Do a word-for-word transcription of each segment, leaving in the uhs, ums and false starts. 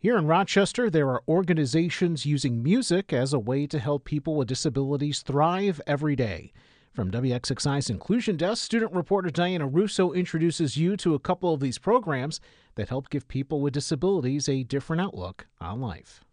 Here in Rochester, there are organizations using music as a way to help people with disabilities thrive every day. From W X X I's Inclusion Desk, student reporter Diana Russo introduces you to a couple of these programs that help give people with disabilities a different outlook on life.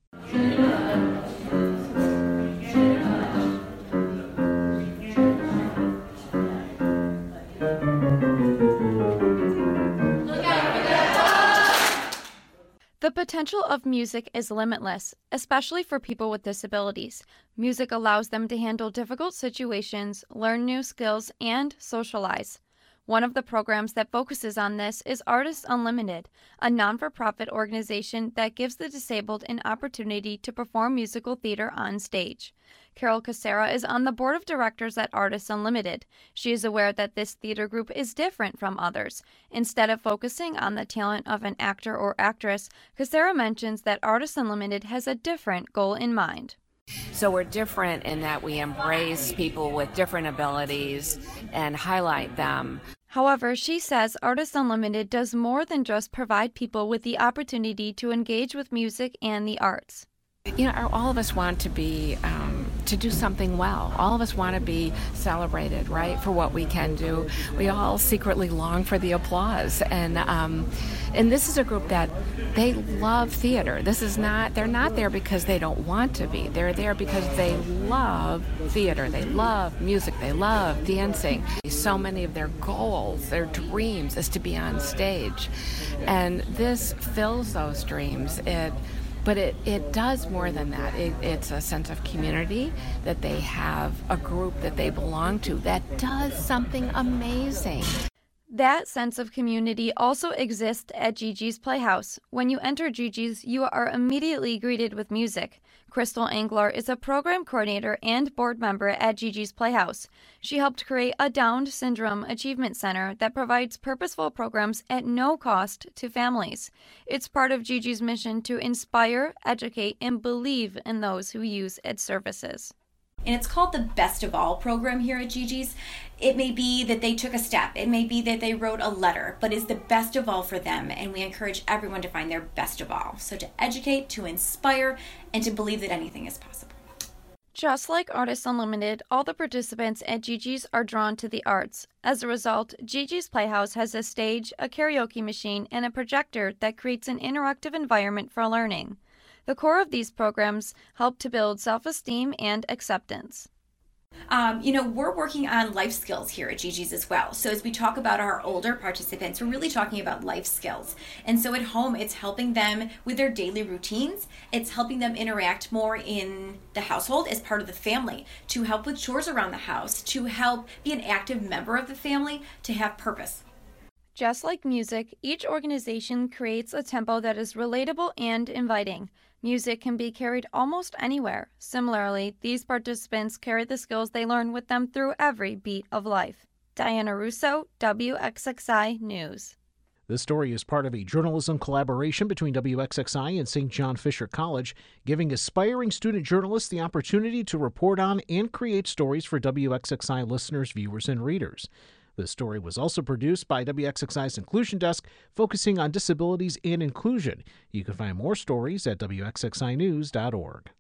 The potential of music is limitless, especially for people with disabilities. Music allows them to handle difficult situations, learn new skills, and socialize. One of the programs that focuses on this is Artists Unlimited, a non-for-profit organization that gives the disabled an opportunity to perform musical theater on stage. Carol Casera is on the board of directors at Artists Unlimited. She is aware that this theater group is different from others. Instead of focusing on the talent of an actor or actress, Casera mentions that Artists Unlimited has a different goal in mind. So we're different in that we embrace people with different abilities and highlight them. However, she says Artists Unlimited does more than just provide people with the opportunity to engage with music and the arts. You know, all of us want to be, um, to do something well. All of us want to be celebrated, right, for what we can do. We all secretly long for the applause. And um, and this is a group that they love theater. This is not, they're not there because they don't want to be. They're there because they love theater. They love music. They love dancing. So many of their goals, their dreams, is to be on stage. And this fills those dreams. It But it, it does more than that. It, it's a sense of community, that they have a group that they belong to that does something amazing. That sense of community also exists at Gigi's Playhouse. When you enter Gigi's, you are immediately greeted with music. Crystal Angler is a program coordinator and board member at Gigi's Playhouse. She helped create a Down Syndrome Achievement Center that provides purposeful programs at no cost to families. It's part of Gigi's mission to inspire, educate, and believe in those who use its services. And it's called the Best of All program here at Gigi's. It may be that they took a step. It may be that they wrote a letter, but it's the best of all for them. And we encourage everyone to find their best of all. So to educate, to inspire, and to believe that anything is possible. Just like Artists Unlimited, all the participants at Gigi's are drawn to the arts. As a result, Gigi's Playhouse has a stage, a karaoke machine, and a projector that creates an interactive environment for learning. The core of these programs help to build self-esteem and acceptance. Um, you know, we're working on life skills here at Gigi's as well. So as we talk about our older participants, we're really talking about life skills. And so at home, it's helping them with their daily routines. It's helping them interact more in the household as part of the family, to help with chores around the house, to help be an active member of the family, to have purpose. Just like music, each organization creates a tempo that is relatable and inviting. Music can be carried almost anywhere. Similarly, these participants carry the skills they learn with them through every beat of life. Diana Russo, W X X I News. This story is part of a journalism collaboration between W X X I and Saint John Fisher College, giving aspiring student journalists the opportunity to report on and create stories for W X X I listeners, viewers, and readers. This story was also produced by W X X I's Inclusion Desk, focusing on disabilities and inclusion. You can find more stories at W X X I news dot org.